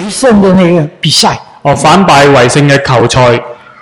勝的那個比賽。 反敗為勝嘅球賽。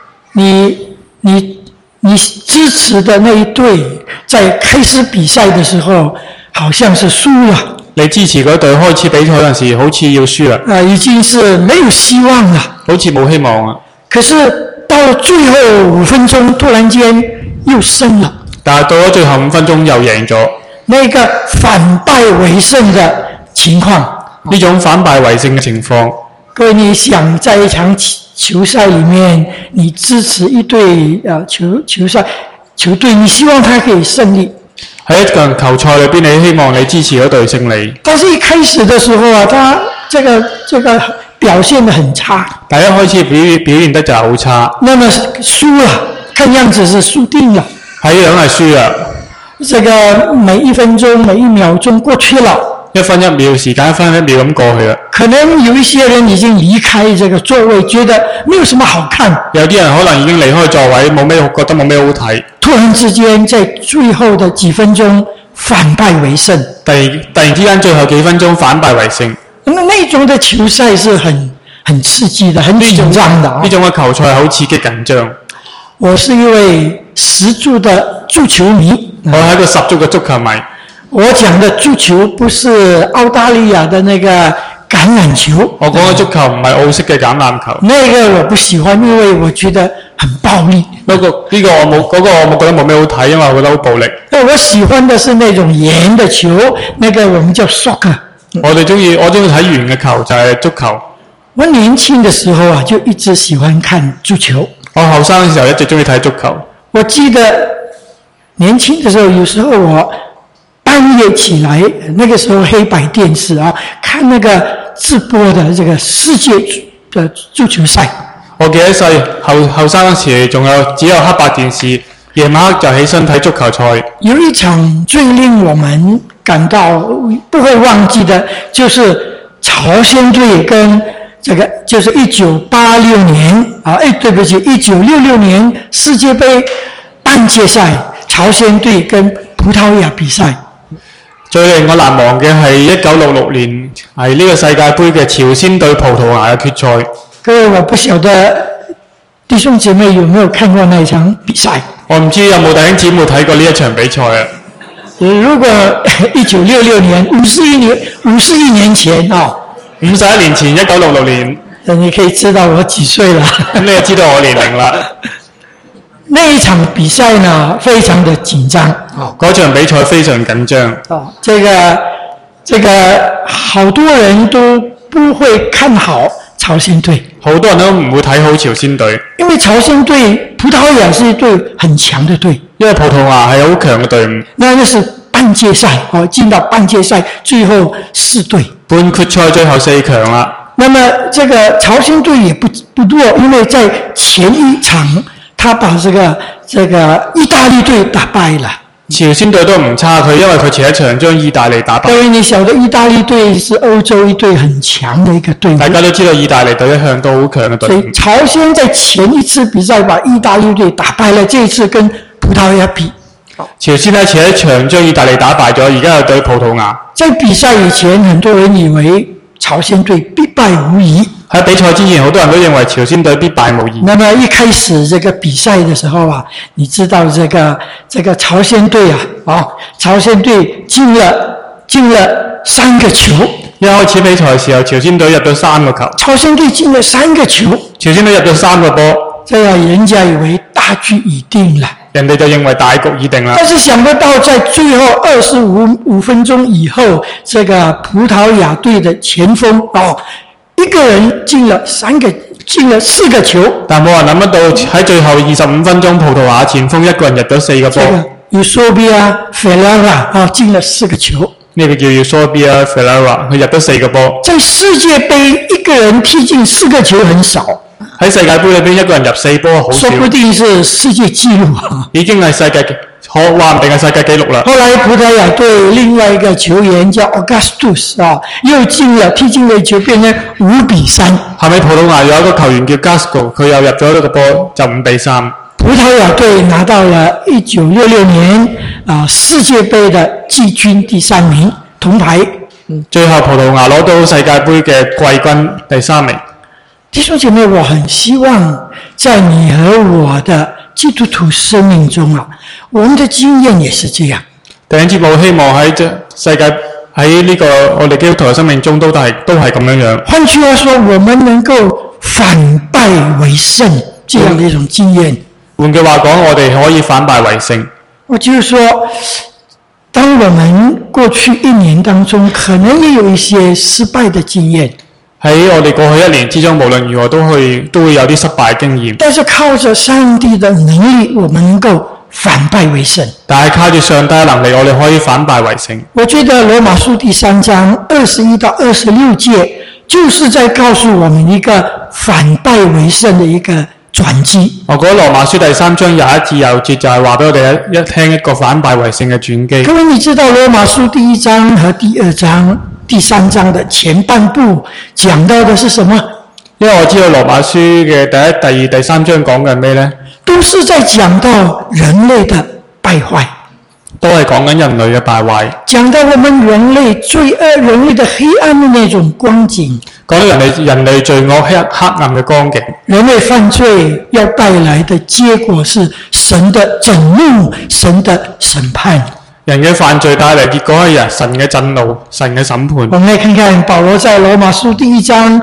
你支持的那一隊在開始比賽的時候，好像是輸了。 你支持嗰隊開始比賽嗰陣時，好似要輸啦。 已經是沒有希望了。 好似冇希望啊。 可是到了最後5分鐘，突然間又勝了。 但係到咗最後5分鐘又贏咗。 那個反敗為勝的情況， 呢種反敗為勝嘅情況。 各位，你想在一場球賽裡面，你支持一隊球隊，你希望他可以勝利。 喺一場球賽裏邊，你希望你支持嗰隊勝利。 但是一開始的時候啊，他這個表現得很差。 但一開始表現得就好差。 那麼輸了，看樣子是輸定了。 係樣係輸啦。 這個每1分鐘、每1秒鐘過去了。 1分1秒時間，1分1秒咁過去啦。 可能有一些人已經離開這個座位，覺得沒有什麼好看。 有啲人可能已經離開座位，覺得冇咩好睇。 突然之間，在最後的幾分鐘反敗為勝。 突然之間，最後幾分鐘反敗為勝。 那種的球賽是很刺激的，很緊張的。 呢種嘅球賽好刺激緊張。 我是一位十足的足球迷。 我係一個十足嘅足球迷。 我講的足球不是澳大利亞的那個橄欖球。 我講嘅足球唔係澳式嘅橄欖球。 那個我不喜歡，因為我覺得很暴力。 呢個我冇覺得冇咩好睇，因為我覺得好暴力。 我喜歡的是那種圓的球，那個我們叫 soccer。我中意睇圓嘅球，就係足球。我年輕的時候啊，就一直喜歡看足球。 我後生嘅時候一直中意睇足球。 我記得年輕的時候，有時候我半夜起來，那個時候黑白電視啊，看那個直播的這個世界的足球賽。 我記得後生嗰時只有黑白電視，夜晚黑就起身睇足球賽。有一場最令我們感到不會忘記的，就是朝鮮隊跟這個就是1986年啊，對不起，1966年世界杯半決賽，朝鮮隊跟葡萄牙比賽。 最令我難忘嘅係1966年係呢個世界盃嘅朝鮮對葡萄牙嘅決賽。 各位，我不曉得弟兄姐妹有沒有看過那一場比賽？ 我唔知有冇弟兄姊妹睇過呢一場比賽啊？ 如果1966年51年前啊 ，51年前1966年， 你可以知道我幾歲了。 你就知道我年齡啦。 那一場比賽呢，非常的緊張。 嗰場比賽非常緊張。 這個好多人都不會看好朝鮮隊。 好多人都唔會睇好朝鮮隊。 因為朝鮮隊、葡萄牙是一隊很強的隊。 因為葡萄牙係好強嘅隊伍。 那就是半決賽，進到半決賽，最後4隊。 半決賽最後4強啦。 那麼這個朝鮮隊也不弱，因為在前一場，他把這個意大利隊打敗了。 朝鮮隊都唔差，因為佢前一場將意大利打敗。 因為你曉得意大利隊是歐洲一隊很強的一個隊伍。 大家都知道意大利隊一向都好強嘅隊伍。 所以朝鮮在前一次比賽把意大利隊打敗了，這一次跟葡萄牙比。 朝鮮喺前一場將意大利打敗咗，而家又對葡萄牙。 在比賽以前，很多人以為朝鮮隊必敗無疑。 喺比賽之前，好多人都認為朝鮮隊必敗無疑。 那麼一開始這個比賽的時候啊，你知道這個朝鮮隊朝鮮隊進了3個球。 一開始比賽嘅時候，朝鮮隊入咗3個球。 朝鮮隊進了3個球。 朝鮮隊入咗3個波。 這樣人家以為大局已定了。 人哋就認為大局已定啦。 但是想不到在最後25分鐘以後，這個葡萄牙隊的前鋒一個人進了4個球。 但冇人諗得到喺最後25分鐘，葡萄牙前鋒一個人入咗4個波。 Eusebio Ferreira 進了4個球。 呢個叫 Eusebio Ferreira， 佢入咗4個波。 在世界杯一個人踢進4個球很少。 喺世界盃裏邊一個人入4波好少。 說不定是世界紀錄。 已經係話唔定係世界紀錄啦。 後來葡萄牙隊另外一個球員叫 Augustus 又踢進了球，變成5-3。 後尾葡萄牙有一個球員叫 Gasco， 佢又入咗呢個波，就5-3。 葡萄牙隊拿到了1966年世界杯的季軍第3名，銅牌。 最後葡萄牙攞到世界盃嘅季軍第3名。 弟兄姐妹，我很希望在你和我的基督徒生命中啊，我們的經驗也是這樣。 弟兄姊妹，希望喺世界喺呢個我哋基督徒嘅生命中都係咁樣樣。 換句話說，我們能夠反敗為勝這樣的一種經驗。 換句話講，我哋可以反敗為勝。 我就是說，當我們過去1年當中，可能也有一些失敗的經驗。 喺我哋過去1年之中，無論如何都會有啲失敗經驗。 但是靠着上帝的能力，我們能夠反敗為勝。 但係靠住上帝嘅能力，我哋可以反敗為勝。 我覺得羅馬書第3章21到26節，就是在告訴我們一個反敗為勝的一個轉機。我覺得羅馬書第3章21至26節就係話俾我哋一聽一個反敗為勝嘅轉機。各位，你知道羅馬書第1章和第2章、第3章的前半部講到的是什麼？ 因為我知道羅馬書嘅第1、第2、第3章講緊咩呢？ 都是在講到人類的敗壞， 都係講緊人類嘅敗壞， 講到我們人類罪惡、人類的黑暗的那種光景， 講到人類罪惡黑暗嘅光景。 人類犯罪要帶來的結果是神的震怒、神的審判。 人嘅犯罪帶嚟結果係神嘅震怒、神嘅審判。 我們來看看保羅在羅馬書第1章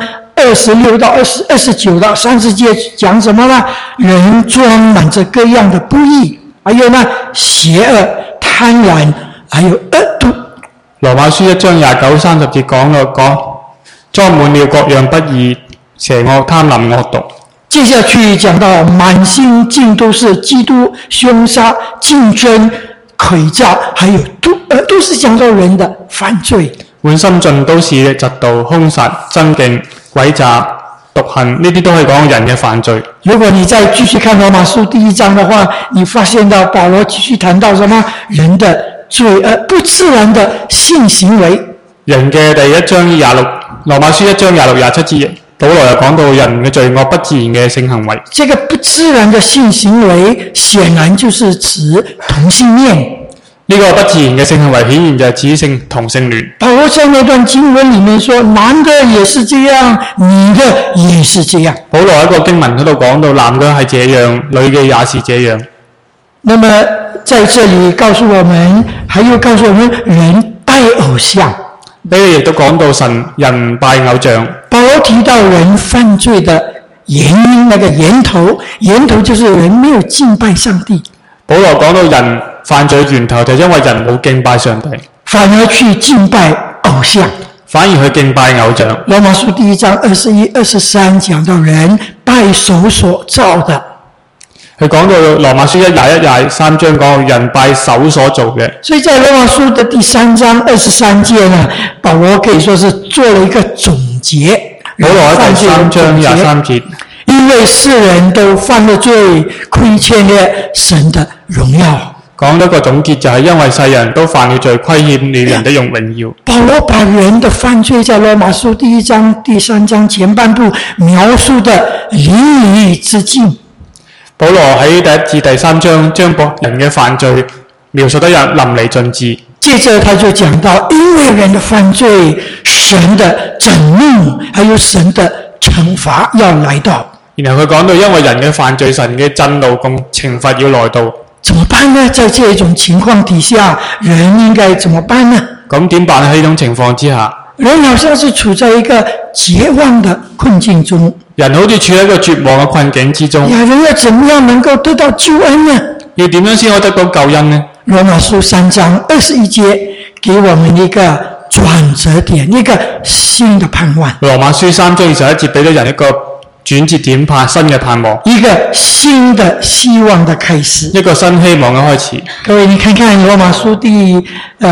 26到29到30節講什麼呢？人裝滿着各樣的不義，還有呢邪惡、貪婪，還有惡毒。 羅馬書1章29、30節講裝滿了各樣不義、邪惡、貪婪、惡毒。 接下去講到滿心盡都是嫉妒、兇殺、競爭、詭詐，還有都是講到人的犯罪。 滿心盡都是嫉妒、兇殺、爭競、詭詐、毒恨，呢啲都係講人嘅犯罪。 如果你再繼續看羅馬書第1章的話，你發現到保羅繼續談到什麼？人的罪惡、不自然的性行為。 人嘅第1章26，羅馬書1章26、27節，保羅又講到人嘅罪惡、不自然嘅性行為。 這個不自然的性行為，顯然就是指同性戀。 呢個不自然嘅性行為顯然就係指同性戀。 保羅在那段經文裡面說，男的也是這樣，女的也是這樣。 保羅喺個經文嗰度講到，男嘅係這樣，女嘅也是這樣。 那麼在這裡告訴我們，還有告訴我們人拜偶像。 呢個亦都講到人拜偶像。 保羅提到人犯罪的原因，那個源頭就是人沒有敬拜上帝。 保羅講到人犯罪源頭就因為人冇敬拜上帝， 反而去敬拜偶像， 反而去敬拜偶像。 羅馬書第1章21、23講到人拜手所造的。 佢講到羅馬書1、21、23章講到人拜手所做嘅。 所以在羅馬書的第3章23節呢，保羅可以說是做了一個總結。 保羅喺第3章23節， 因為世人都犯了罪，虧欠了神的榮耀。 講咗個總結就係因為世人都犯了罪，虧欠了人的榮耀。 保羅把人的犯罪在羅馬書第1章、第3章前半部描述得淋漓之盡。 保羅喺第1至第3章將人嘅犯罪描述得淋漓盡致。 接着他就講到，因為人的犯罪，神的震怒還有神的懲罰要來到。 然後佢講到，因為人嘅犯罪，神嘅震怒共懲罰要來到。 怎麼辦呢？在這種情況底下，人應該怎麼辦呢？ 咁點辦喺呢種情況之下？ 人好像是處在一個絕望的困境中。 人好似處喺一個絕望嘅困境之中。 人要怎麼樣能夠得到救恩呢？要點樣先可以得到救恩呢？羅馬書3章21節給我們一個轉折點，一個新的盼望。 羅馬書3章21節俾咗人一個轉折點，新嘅盼望， 一個新的希望的開始， 一個新希望嘅開始。 各位，你看看羅馬書第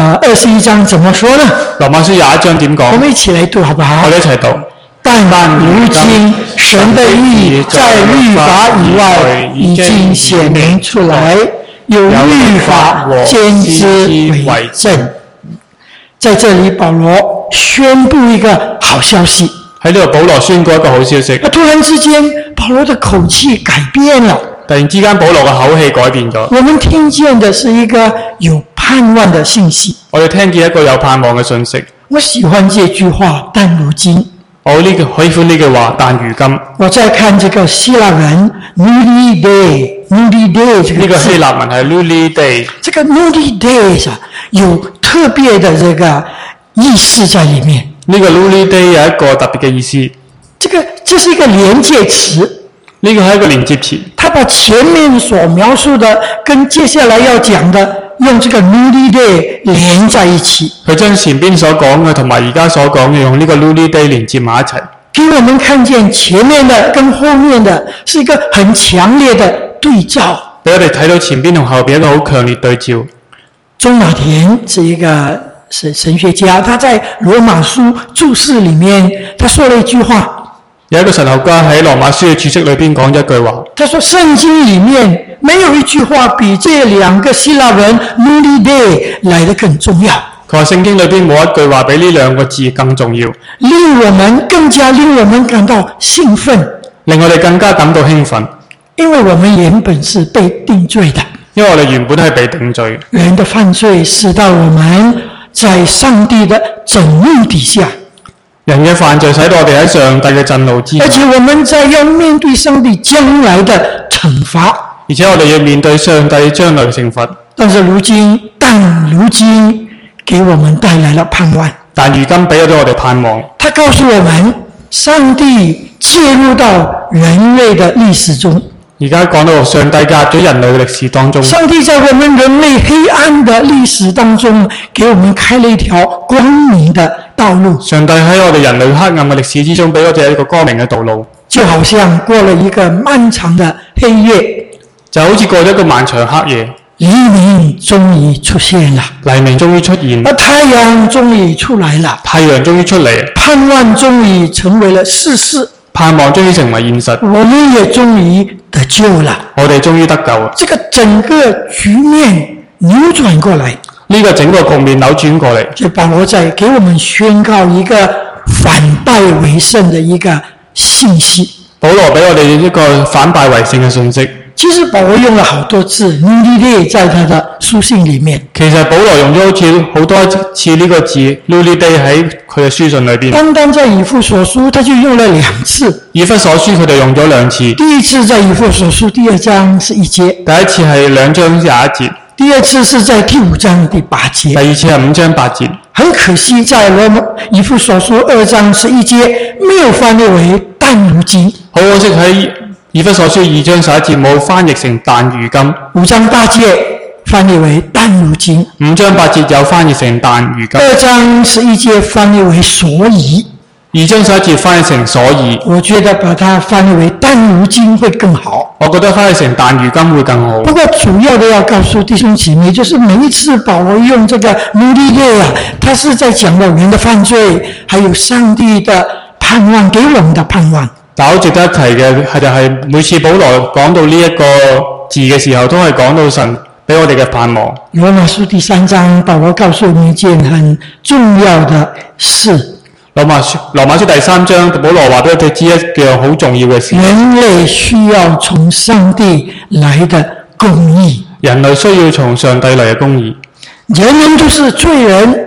21章怎麼說呢？ 羅馬書21章點講？ 我們一起來讀好不好？ 我哋一齊讀。 但如今神的義在律法以外已經顯明出來，有律法監之為證。在這裡保羅宣布一個好消息。 喺呢度保羅宣布一個好消息。 突然之間保羅的口氣改變了。突然之間保羅嘅口氣改變咗。我們聽見的是一個有盼望的信息。 我哋聽見一個有盼望嘅信息。 我喜歡這句話，但如今。 我喜歡呢句話，但如今。 我再看這個希臘文 Nudi Day 這個字。 呢個希臘文係 Nudi Day。 這個 Nudi Day 有特別的這個意思在裡面。 呢個 Nudi Day 有一個特別嘅意思。 這是一個連接詞。 呢個係一個連接詞。 他把前面所描述的跟接下來要講的用這個 Nudi Day 連在一起。 佢將前邊所講嘅同埋而家所講嘅用呢個 Nudi Day 連接埋一齊。 給我們看見前面的跟後面的是一個很強烈的對照。 俾我哋睇到前邊同後邊一個好強烈對照。 鍾馬田是一個神學家，他在羅馬書注釋裡面，他說了一句話。 有一個神學家喺羅馬書嘅注釋裏邊講咗一句話。 他說聖經裡面沒有一句話比這兩個希臘文 Nudi Day 來得更重要。 佢話聖經裏邊冇一句話比呢兩個字更重要， 令我們感到興奮， 令我哋更加感到興奮。 因為我們原本是被定罪的， 因為我哋原本係被定罪。 人的犯罪使到我們在上帝的震怒底下。 人嘅犯罪使到我哋喺上帝嘅震怒之下， 而且我們在要面對上帝將來的懲罰， 而且我哋要面對上帝將來嘅懲罰。 但如今給我們帶來了盼望。 但如今俾咗我哋盼望。 他告訴我們，上帝介入到人類的歷史中。 而家講到上帝介入咗人類嘅歷史當中。 上帝在我們人類黑暗的歷史當中，給我們開了一條光明的道路。 上帝喺我哋人類黑暗嘅歷史之中，俾我哋一個光明嘅道路。 就好像過了一個漫長的黑夜， 就好似過咗一個漫長黑夜。 黎明終於出現了， 黎明終於出現， 而太陽終於出來了， 太陽終於出嚟， 盼望終於成為了事實， 盼望終於成為現實， 我們也終於得救了， 我哋終於得救了。 這個整個局面扭轉過來， 呢個整個局面扭轉過嚟， 就保羅在給我們宣告一個反敗為勝的一個信息。 保羅俾我哋一個反敗為勝嘅信息。 其實保羅用了好多字 Nudi Day 在他的書信裡面。 其實保羅用咗好多次呢個字 Nudi Day 喺佢嘅書信裏邊。 單在以弗所書他就用了2次。 以弗所書佢哋用咗2次。 第一次在以弗所書第2章11節。 第一次係2章21節。 第二次是在第5章第8節。 第二次係5章8節。 很可惜在以弗所書2章11節沒有翻譯為但如今。 好可惜喺以弗所書2章11節冇翻譯成但如今。 5章8節翻譯為但如今。 5章8節有翻譯成但如今。 2章11節翻譯為所以。 2章11節翻譯成所以。 我覺得把它翻譯為但如今會更好。 我覺得翻譯成但如今會更好。 不過主要的要告訴弟兄姐妹，就是每一次保羅用這個 Nudi Day 他是在講到人的犯罪，還有上帝的盼望，給我們的盼望。 但好值得一提嘅係就係每次保羅講到呢一個字嘅時候，都係講到神俾我哋嘅盼望。 羅馬書第3章，保羅告訴我們一件很重要的事。羅馬書第3章，保羅話俾我哋知一樣好重要嘅事。人類需要從上帝來的公義。人類需要從上帝來的公義。人人都是罪人。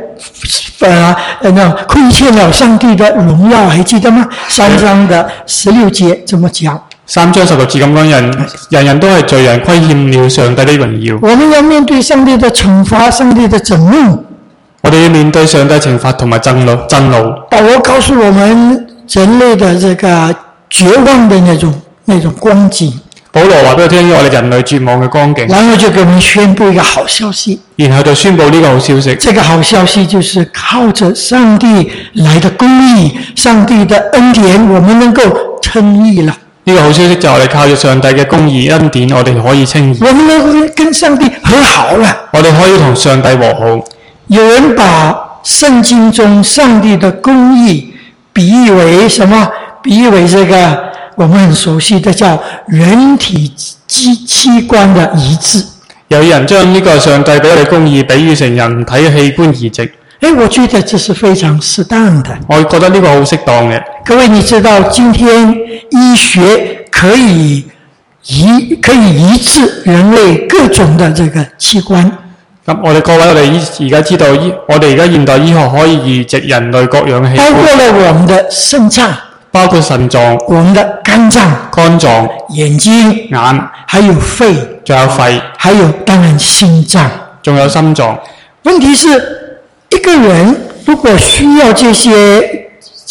虧欠了上帝的榮耀，還記得嗎？3章的16節怎麼講？3章16節咁講，人人都係罪人，虧欠了上帝的榮耀。我們要面對上帝的懲罰，上帝的震怒。我哋要面對上帝懲罰同埋震怒。保羅告訴我們人類的這個絕望的那種光景。保羅話俾我聽，我哋人類絕望嘅光景。然後就給我們宣布一個好消息。然後就宣布呢個好消息。這個好消息就是靠着上帝來的公義，上帝的恩典，我們能夠稱義了。呢個好消息就係我哋靠着上帝嘅公義恩典，我哋可以稱義。我們能夠跟上帝和好了。我哋可以同上帝和好。有人把聖經中上帝的公義比喻為什麼？比喻為這個我們很熟悉的叫人體器官的移植。有人將呢個上帝俾我哋公義比喻成人體器官移植。我覺得這是非常適當的。我覺得呢個好適當嘅。各位，你知道今天醫學可以移植人類各種的這個器官。 咁我哋各位，我哋而家知道我哋而家現代醫學可以移植人類各樣器包括官， 了我們的腎臟、 包括腎臟、 我們的肝臟、 肝臟、 眼睛， 眼， 還有肺， 仲有肺， 還有當然心臟。 仲有心臟。 問題是一個人如果需要這些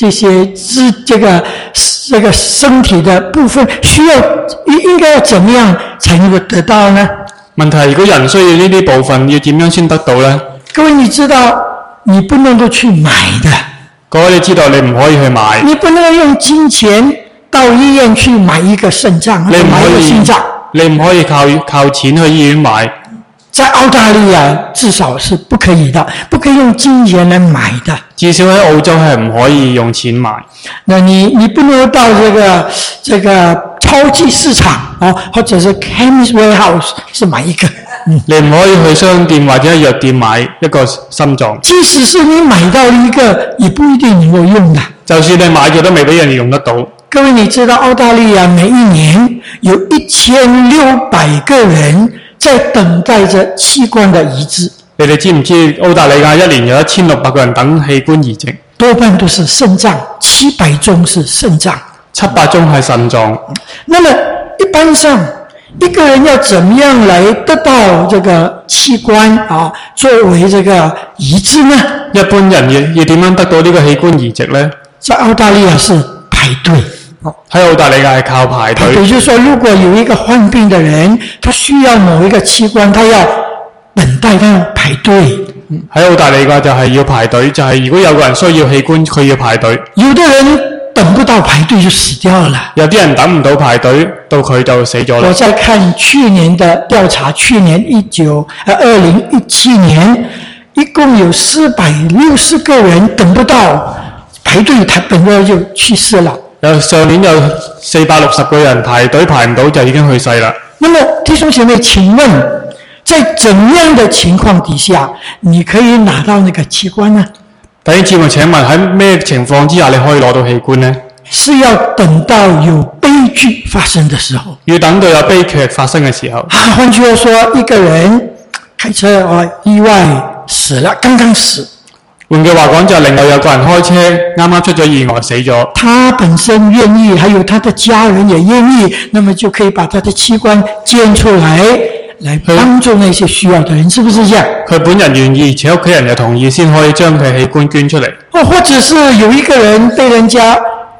這個身體的部分，應該要怎麼樣才能夠得到呢？ 問題係如果人需要呢啲部分，要點樣先得到呢？ 各位，你知道你不能夠去買的。 各位，你知道你唔可以去買， 你不能夠用金錢到醫院去買一個腎臟，買一個心臟。 你唔可以靠錢去醫院買。 在澳大利亞至少是不可以的，不可以用金錢來買的。 至少喺澳洲係唔可以用錢買。 那你不能到這個超級市場啊，或者是 chemist warehouse 是買一個。 你唔可以去商店或者藥店買一個心臟。 即使是你買到一個，也不一定能夠用的。 就算你買咗都未必人用得到。 各位，你知道澳大利亞每一年有1600個人在等待着器官的移植。你哋知唔知澳大利亞一年有1600個人等器官移植？多半都是腎臟，700宗是腎臟，700宗係腎臟。那麼一般上一個人要怎麼樣來得到這個器官啊，作為這個移植呢？一般人要點樣得到呢個器官移植呢？在澳大利亞是排隊。喺澳大利亞係靠排隊。也就是說，如果有一個患病的人，他需要某一個器官，他要等待，他要排隊。喺澳大利亞就係要排隊，就係如果有個人需要器官，佢要排隊。有的人等不到排隊就死掉了。有啲人等唔到排隊，到佢就死咗啦。我在看去年的調查，去年2017年，一共有460個人等不到排隊，他本來就去世了。上年有460個人排隊排唔到就已經去世了。那麼弟兄姐妹，請問在怎樣的情況底下你可以拿到那個器官呢？弟兄姊妹，請問喺咩情況之下你可以攞到器官呢？是要等到有悲劇發生的時候。要等到有悲劇發生嘅時候。換句話說，一個人開車意外死了，剛剛死。換句話講，就另外有個人開車啱啱出咗意外死咗，他本身願意，還有他的家人也願意，那麼就可以把他的器官捐出來幫助那些需要的人，是不是這樣？佢本人願意，而且屋企人又同意，先可以將佢器官捐出嚟。或者是有一個人被人家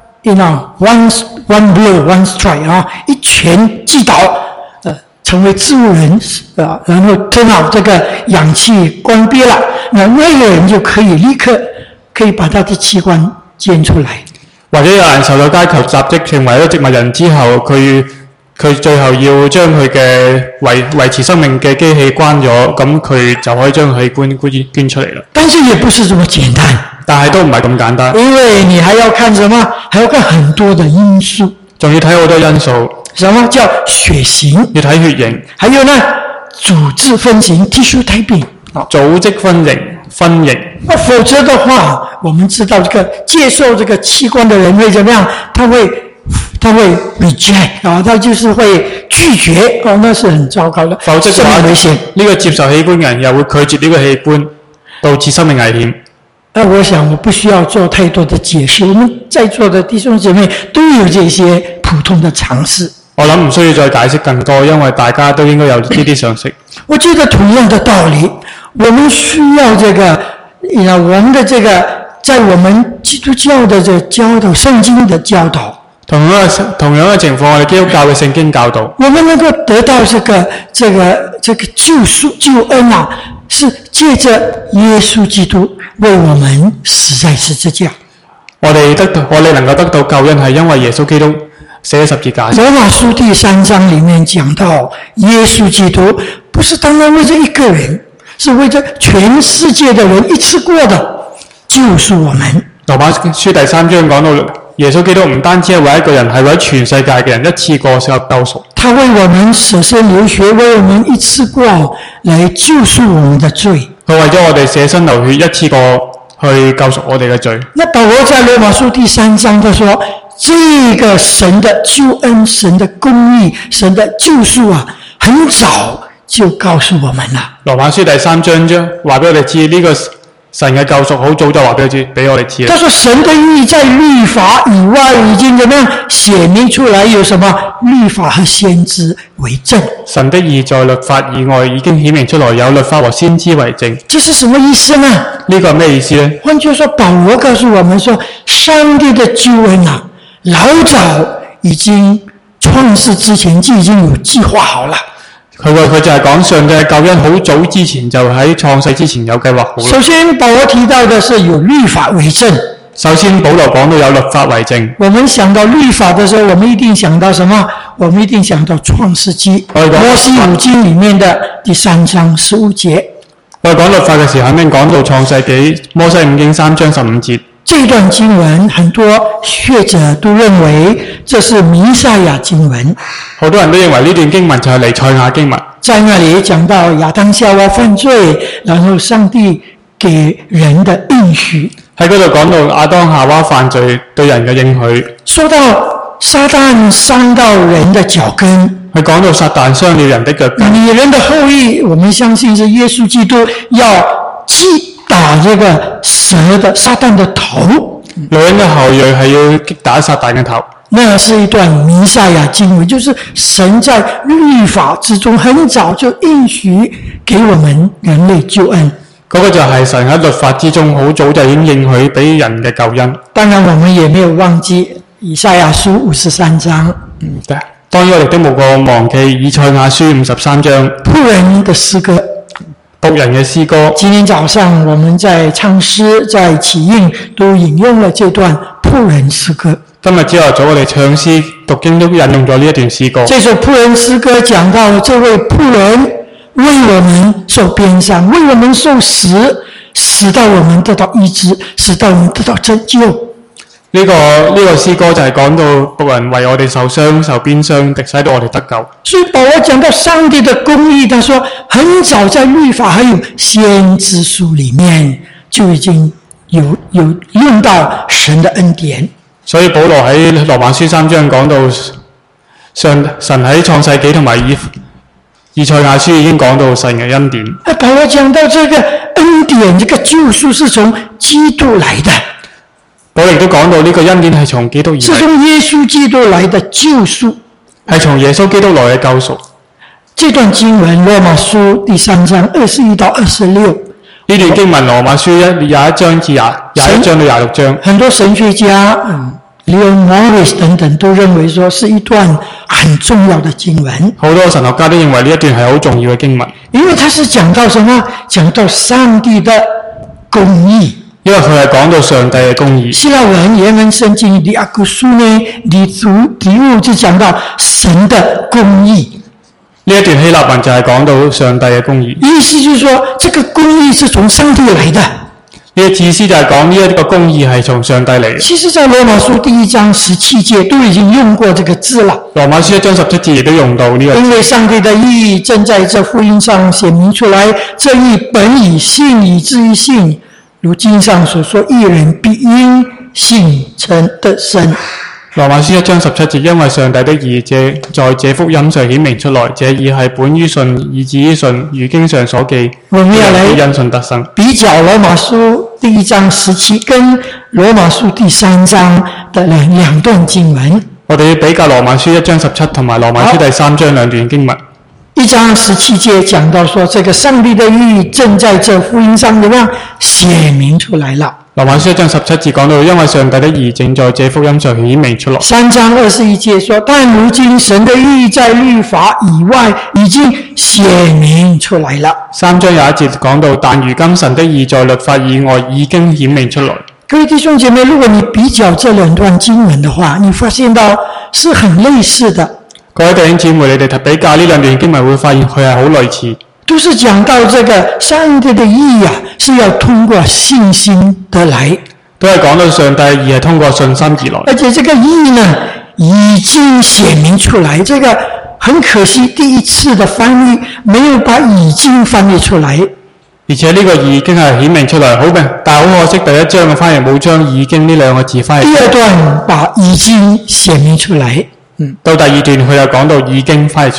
one blow one strike 啊，一拳擊倒，成為植物人然後正好這個氧氣關閉了，那個人就可以立刻可以把他的器官捐出來。或者有人受到街頭襲擊成為咗植物人之後，佢最後要將佢嘅維持生命嘅機器關咗，咁佢就可以將器官捐出嚟啦。但是也不是這麼簡單，但係都唔係咁簡單，因為你還要看什麼？還要看很多的因素，仲要睇好多因素。什麼叫血型？要睇血型。還有呢，組織分型 tissue typing， 組織分型。否則的話，我們知道這個接受這個器官的人會怎麼樣？他會 reject 啊，他就是會拒絕哦，那是很糟糕的。否則嘅話，呢個接受器官嘅人又會拒絕呢個器官，導致生命危險。我想我不需要做太多的解釋，我們在座的弟兄姐妹都有這些普通的常識。我諗唔需要再解釋更多，因為大家都應該有呢啲常識。我覺得同樣的道理，我們需要這個，我們的這個，在我們基督教的這個教導，聖經的教導。同樣嘅情況，我哋基督教嘅聖經教導，我們能夠得到這個救贖救恩啊，是借着耶穌基督為我們死在十字架。我哋能夠得到救恩，係因為耶穌基督死喺十字架。羅馬書第3章裡面講到，耶穌基督不是單單為這一個人，是為這全世界的人一次過的救贖我們。羅馬書第3章講到，耶穌基督唔單止係為一個人，係為全世界嘅人一次過受救贖。他為我們捨身流血，為我們一次過來救贖我們的罪。佢為咗我哋捨身流血，一次過去救贖我哋嘅罪。那保羅在羅馬書第3章他說，這個神的救恩、神的公義、神的救贖啊，很早就告訴我們啦。 羅馬書第3章話俾我哋知，呢、個神嘅救贖好早就話俾我哋知啦。 他說神的義在律法以外已經怎麼樣顯明出來，有什麼律法和先知為證。 神的義在律法以外已經顯明出來，有律法和先知為證。 這是什麼意思呢？ 呢個係咩意思呢？ 換句話說，保羅告訴我們說，上帝的救恩啊，老早已經創世之前就已經有計劃好了。 佢就係講上帝嘅救恩好早之前就喺創世之前有計劃好。 首先保羅提到的是有律法為證。 首先保羅講到有律法為證。 我們想到律法的時候，我們一定想到什麼？我們一定想到創世紀摩西五經裏面的第3章15節。 我哋講律法嘅時候，肯定講到創世紀摩西五經3章15節。 這段經文很多學者都認為這是彌賽亞經文。 好多人都認為呢段經文就係彌賽亞經文。 在那裡講到亞當夏娃犯罪，然後上帝給人的應許。 喺嗰度講到亞當夏娃犯罪對人嘅應許。 說到撒旦傷到人的腳跟， 佢講到撒旦傷了人的腳跟。 女人的後裔，我們相信是耶穌基督要擊打這個蛇的撒旦的頭。 女人的後裔係要擊打撒旦嘅頭。 那是一段彌賽亞經文，就是神在律法之中很早就應許給我們人類救恩。 嗰個就係神喺律法之中好早就已經應許俾人嘅救恩。 當然我們也沒有忘記以賽亞書53章。 當然我哋都冇過忘記以賽亞書53章僕人的詩歌。 僕人嘅詩歌。 今天早上我們在唱詩在起應都引用了這段僕人詩歌。 今日朝頭早我哋唱詩讀經都引用咗呢一段詩歌。 這首僕人詩歌講到這位僕人為我們受鞭傷，為我們受死，使到我們得到醫治，使到我們得到拯救。 呢個詩歌就係講到僕人為我哋受傷、受鞭傷，使到我哋得救。 所以保羅講到上帝的公義，他說很早在律法還有先知書裏面就已經有用到神的恩典。所以保羅喺羅馬書3章講到神喺創世紀同埋以賽亞書已經講到神嘅恩典。 保羅講到這個恩典，這個救贖是從基督來的。 保羅亦都講到呢個恩典係從基督而來， 是從耶穌基督來的救贖，係從耶穌基督來嘅救贖。 這段經文羅馬書第3章21到26， 呢段經文羅馬書21章至21章到26章， 很多神學家Leon Morris 等等都認為說是一段很重要的經文。 好多神學家都認為呢一段係好重要嘅經文， 因為它是講到什麼？講到上帝的公義。 因為佢係講到上帝嘅公義。 希臘文原文聖經Diakousune就講到神的公義。 呢一段希臘文就係講到上帝嘅公義。 意思就是說，這個公義是從上帝來的。 呢個意思就係講呢一個公義係從上帝嚟嘅。 其實在羅馬書第1章17節都已經用過這個字了。 羅馬書1章17節亦都用到呢個字。 因為上帝的義正在這福音上顯明出來，這義本以信以至於信，如經上所說，義人必因信稱得生。 羅馬書1章17節，因為上帝的義在這福音上顯明出來，這義係本於信以至於信，如經上所記， 我們要來因信得生。 比較羅馬書第1章17跟羅馬書第3章的兩段經文。 我哋要比較羅馬書1章17同埋羅馬書第3章兩段經文。 1章17節講到說，這個上帝的義正在這福音上怎麼樣顯明出來了。 羅馬書1章17節講到，因為上帝的義正在這福音上顯明出來。 3章21節說，但如今神的義在律法以外已經顯明出來了。 3章有一節講到，但如今神的義在律法以外已經顯明出來。 各位弟兄姐妹，如果你比較這兩段經文的話，你發現到是很類似的。 各位弟兄姊妹，你哋比較呢兩段經文，會發現佢係好類似。 都是講到這個上帝的義是要通過信心得來， 都係講到上帝的義係通過信心而來。 而且這個義呢，已經顯明出來。這個很可惜，第一次的翻譯沒有把已經翻譯出來。 而且呢個已經係顯明出來，好明，但係好可惜，第一章嘅翻譯冇將已經呢兩個字翻譯。 第二段把已經顯明出來。 到第二段佢又講到已經翻譯出來。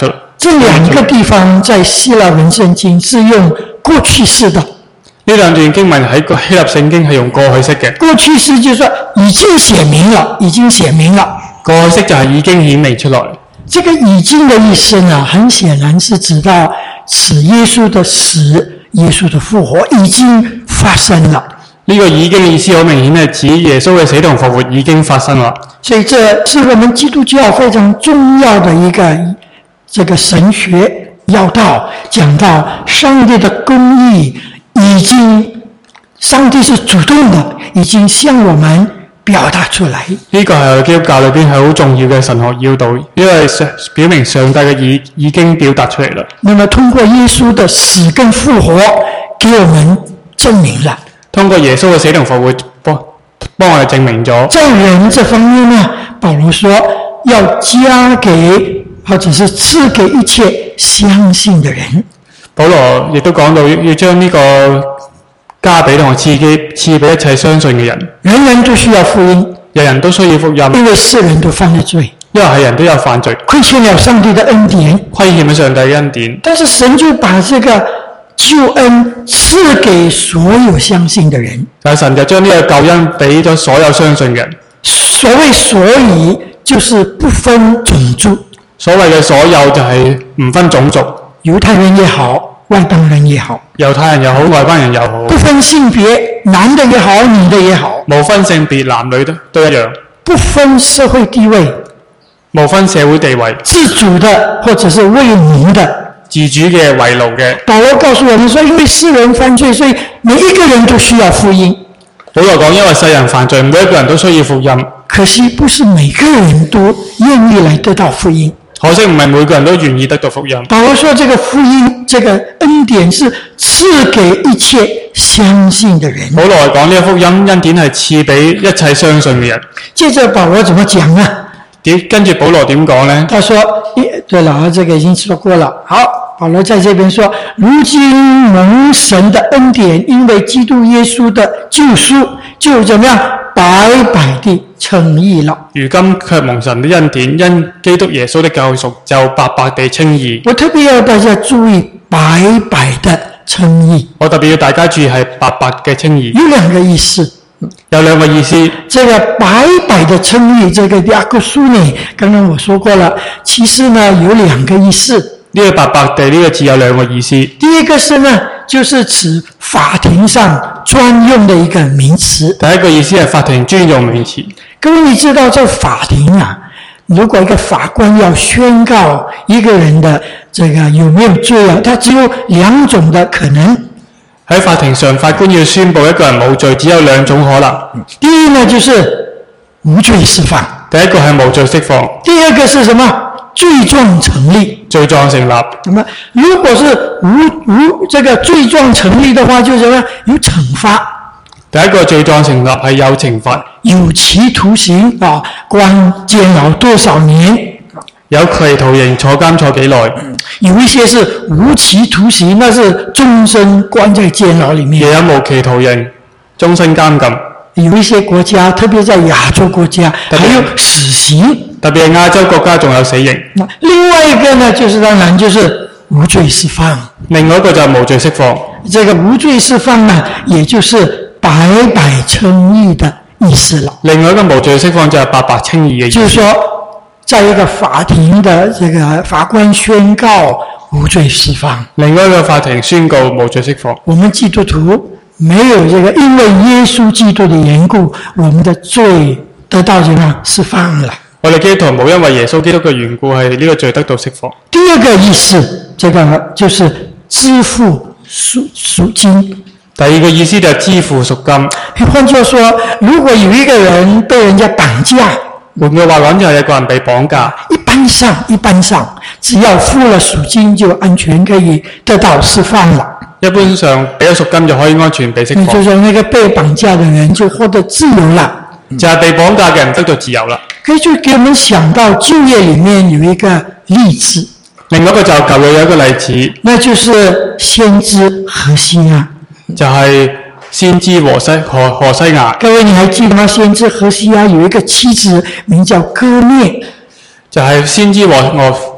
這兩個地方在希臘文聖經是用過去式的。 呢兩段經文喺希臘聖經係用過去式嘅。 過去式就是說已經寫明了，已經寫明了。 過去式就係已經顯明出來。 這個已經的意思呢，很顯然是指到使耶穌的死、耶穌的復活已經發生了。 呢個已經嘅意思好明顯係指耶穌嘅死同復活已經發生啦。 所以這是我們基督教非常重要的一個這個神學要道，講到上帝的公義已經，上帝是主動的，已經向我們表達出來。 呢個係基督教裏邊係好重要嘅神學要道，因為表明上帝嘅義已經表達出嚟啦。 那麼通過耶穌的死跟復活，給我們證明了。 通過耶穌嘅死同復活，幫我哋證明咗。 在人這方面呢，保羅說要加給或者是賜給一切相信的人。 保羅亦都講到要將呢個加俾同賜俾一切相信嘅人。 人人都需要福音， 人人都需要福音， 因為世人都犯了罪， 因為係人都有犯罪， 虧欠了上帝的恩典， 虧欠咗上帝嘅恩典。 但是神就把這個救恩賜給所有相信的人。 但係神就將呢個救恩俾咗所有相信嘅人。 所謂所以就是不分種族， 所謂嘅所有就係唔分種族， 猶太人也好，外邦人也好， 猶太人又好，外邦人又好， 不分性別，男的也好，女的也好， 無分性別，男女都一樣， 不分社會地位， 無分社會地位， 自主的或者是為奴的， 自主嘅為奴嘅。 保羅告訴我們說，因為世人犯罪，所以每一個人都需要福音。 保羅講，因為世人犯罪，每一個人都需要福音。 可惜不是每個人都願意來得到福音。 可惜唔係每個人都願意得到福音。 保羅說，這個福音，這個恩典是賜給一切相信的人。 保羅講呢個福音恩典係賜俾一切相信嘅人。 接着保羅怎麼講呢？ 跟住保羅點講呢？ 他說，對了，這個已經說過了。好，保羅在這邊說，如今蒙神的恩典，因為基督耶穌的救贖，就怎麼樣白白地稱義了。 如今卻蒙神的恩典，因基督耶穌的救贖，就白白地稱義。 我特別要大家注意白白的稱義。 我特別要大家注意係白白嘅稱義。 有兩個意思。 有兩個意思。 這個白白的稱義，這個雅各書呢，剛剛我說過了，其實呢有兩個意思。 呢個白白地呢個字有兩個意思。第一個是呢，就是指法庭上專用的一個名詞。 第一個意思係法庭專用名詞。 各位你知道在法庭啊，如果一個法官要宣告一個人的這個有沒有罪啊，他只有兩種的可能。 喺法庭上，法官要宣布一個人冇罪，只有兩種可能。 第一呢，就是無罪釋放。 第一個係無罪釋放。 第二個是什麼？罪狀成立。 罪狀成立。 那麼如果是這個罪狀成立的話，就什麼？有懲罰。 第一個罪狀成立係有懲罰。 有期徒刑啊，關監牢多少年？ 有期徒刑，坐監坐幾耐？ 有一些是無期徒刑，那是終身關在監牢裏面。 也有無期徒刑，終身監禁。 有一些國家，特別在亞洲國家，還有死刑。 特別係亞洲國家仲有死刑。 另外一個呢，就是當然就是無罪釋放。另外一個就係無罪釋放。這個無罪釋放呢，也就是白白稱義的意思了。 另外一個無罪釋放就係白白稱義嘅意思。 就是說，在一個法庭的這個法官宣告無罪釋放。另外一個法庭宣告無罪釋放。我們基督徒沒有這個，因為耶穌基督的緣故，我們的罪得到什麼釋放了。我哋基督徒冇因為耶穌基督嘅緣故係呢個罪得到釋放。第二個意思，這個就是支付贖金。第二個意思就係支付贖金。換句話說，如果有一個人被人家綁架，換句話講就係有個人被綁架。一般上，只要付了贖金就安全可以得到釋放了。一般上俾咗贖金就可以安全被釋放。就是那個被綁架的人就獲得自由了。就係被綁架嘅人得到自由啦。佢就給我們想到舊約裏面有一個例子。另外一個就舊約有一個例子，那就是先知何西亞。就係先知何西亞。各位你還記得嗎？先知何西亞有一個妻子名叫歌篾。就係先知何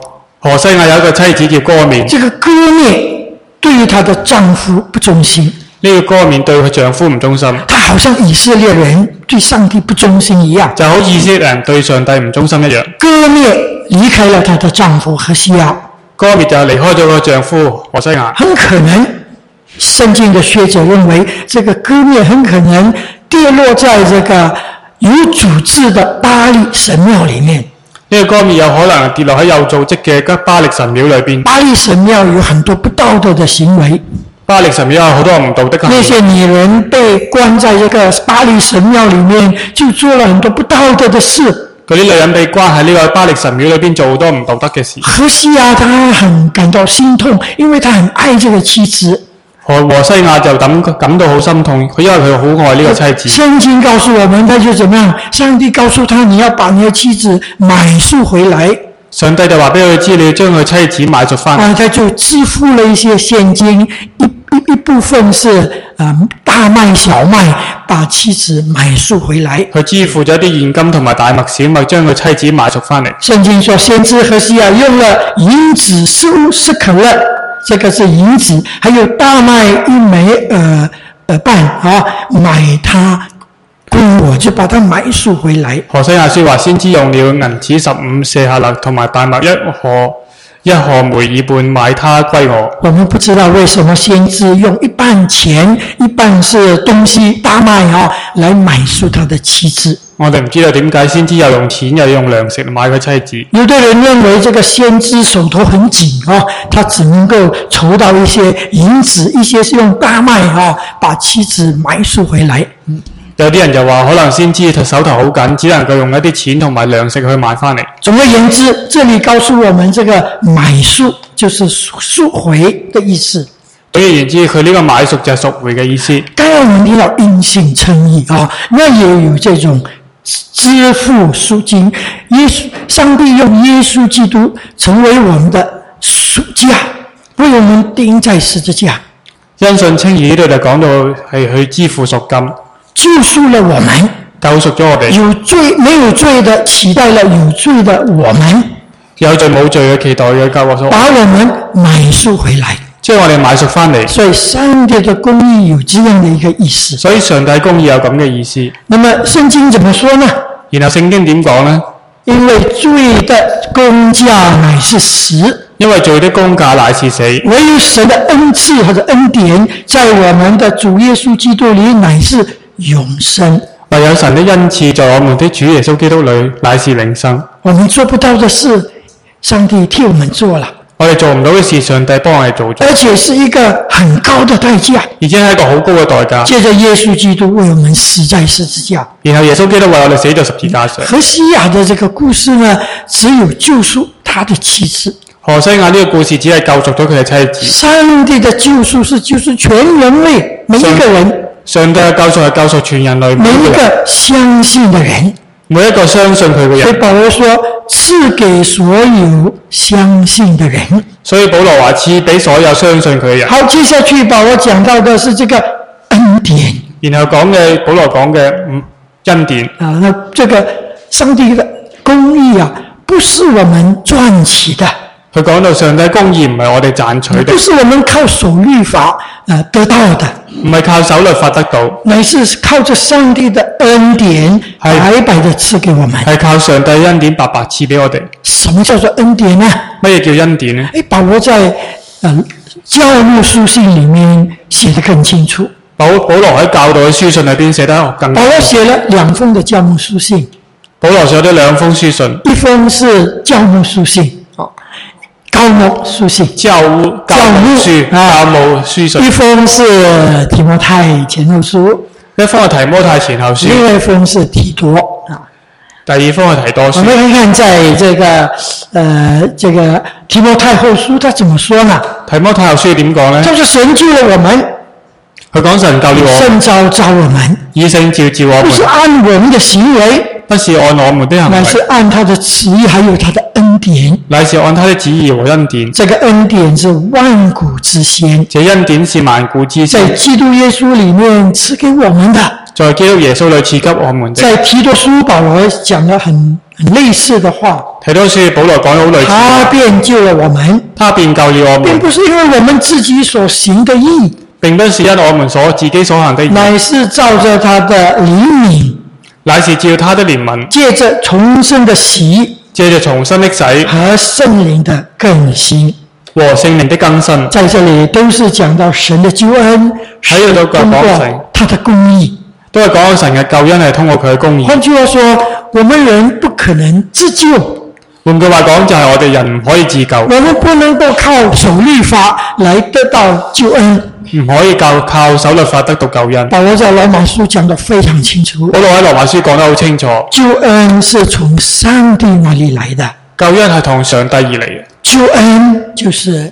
何西亞有一個妻子叫歌冕， 这个歌灭对于她的丈夫不忠心， 呢個歌冕對佢丈夫唔忠心， 她好像以色列人对上帝不忠心一样。 就好以色列人對上帝唔忠心一樣。 歌灭离开了她的丈夫何西亞， 歌冕就離開咗個丈夫何西亞， 很可能圣经的学者认为，这个歌灭很可能跌落在这个有组织的巴力神庙里面。 呢個歌冕有可能跌落喺有組織嘅巴力神廟裏邊。 巴力神庙有很多不道德的行为， 巴力神廟有好多唔道德嘅行為， 那些女人被关在这个巴力神庙里面，就做了很多不道德的事。 嗰啲女人被關喺呢個巴力神廟裏邊做好多唔道德嘅事。 何西亞他很感到心痛，因为他很愛這個妻子。 何西亞就感到好心痛，因為佢好愛呢個妻子。 聖經告訴我們，他就怎麼樣？上帝告訴他，你要把你的妻子買贖回來。 上帝就話俾佢知，你要將佢妻子買贖翻。 他就支付了一些現金，一部分是大麥小麥，把妻子買贖回來。 佢支付咗一啲現金同埋大麥小麥，將佢妻子買贖翻嚟。 聖經說，先知何西亞用了銀子10克勒，這個是銀子，還有大麥1枚半買他歸我，就把它買贖回來。 何西亞說話，先知用了銀子15舍客勒同埋大麥一河梅爾半買他歸我。 我們不知道為什麼先知用一半錢，一半是東西大麥來買贖他的妻子。 我哋唔知道點解先知又用錢又用糧食買佢妻子。 有的人認為這個先知手頭很緊他只能夠籌到一些銀子，一些是用大麥把妻子買贖回來。 有啲人就話可能先知佢手頭好緊，只能夠用一啲錢同埋糧食去買翻嚟。 總而言之，這裡告訴我們，這個買贖就是贖回的意思。 總而言之，佢呢個買贖就係贖回嘅意思。 當然我們聽到因信稱義那也有這種支付贖金。上帝用耶穌基督成為我們的贖價，為我們釘在十字架。 因信稱義呢度就講到係去支付贖金。 救贖了我們， 救贖咗我哋。 有罪沒有罪的期待了有罪的我們， 有罪冇罪嘅期待嘅救贖， 把我們買贖回來， 將我哋買贖翻嚟。 所以上帝的公義有這樣的一個意思。 所以上帝公義有咁嘅意思。 那麼聖經怎麼說呢？ 然後聖經點講呢？ 因為罪的工價乃是死， 因為罪的工價乃是死， 唯有神的恩賜或者恩典在我們的主耶穌基督裡乃是永生。 唯有神的恩賜在我們的主耶穌基督裡乃是永生。 我們做不到的事，上帝替我們做了。 我哋做唔到嘅事，上帝幫我哋做咗， 而且是一個很高的代價， 而且係一個好高嘅代價。 借着耶穌基督為我們死在十字架， 然後耶穌基督為我哋死在十字架上。 何西亞的這個故事呢，只有救贖他的妻子。 何西亞呢個故事只係救贖咗佢嘅妻子。 上帝的救贖是救贖全人類，每一個人。 上帝嘅救贖係救贖全人類， 每一個相信的人， 每一個相信佢嘅人。 所以保羅說賜給所有相信的人。 所以保羅話賜俾所有相信佢嘅人。 好，接下去保羅講到的是這個恩典。 然後講嘅保羅講嘅恩典。 那這個上帝的公義不是我們賺取的。 佢講到上帝公義唔係我哋賺取的， 不是我們靠守律法得到的， 唔係靠守律法得到， 乃是靠着上帝的恩典白白的賜給我們， 係靠上帝恩典白白賜俾我哋。 什麼叫做恩典呢？ 乜嘢叫恩典呢？ 保羅在教牧書信裡面寫得更清楚。保羅喺教導嘅書信裏邊寫得更清楚。 保羅寫了2封的教牧書信。 保羅寫咗2封書信， 一封是教牧書信。教牧書信，教牧書信，一封是提摩太前後書， 一封係提摩太前後書， 另一封是提多第2封係提多書。 我們看看在這個提摩太後書，他怎麼說呢？ 提摩太後書點講呢？ 就是神救了我們， 佢講神救了我們， 聖召我們， 以聖召我們， 不是按我們的行為， 不是按我們的行為， 乃是按他的旨意，還有他的恩典， 乃是按他的旨意和恩典。 這個恩典是萬古之先， 這恩典是萬古之先， 在基督耶穌裡面賜給我們的。 在基督耶穌裏賜給我們的。 在提多書保羅講了很類似的話， 提多書保羅講得好類似， 他便救了我們， 他便救了我們， 並不是因為我們自己所行的義， 並不是因我們自己所行的義， 乃是照着他的憐憫， 乃是照他的憐憫， 借着重生的洗， 借着重生的洗和聖靈的更新。 和聖靈的更新， 在這裡都是講到神的救恩， 喺度都講神， 他的公義， 都係講到神嘅救恩係通過佢嘅公義。 換句話說，我們人不可能自救。 換句話講，就係我哋人唔可以自救， 我們不能夠靠守律法來得到救恩， 唔可以靠守律法得到救恩。 保羅在羅馬書講得非常清楚， 保羅喺羅馬書講得好清楚， 救恩是從上帝那裡來的， 救恩係從上帝而嚟嘅。 救恩就是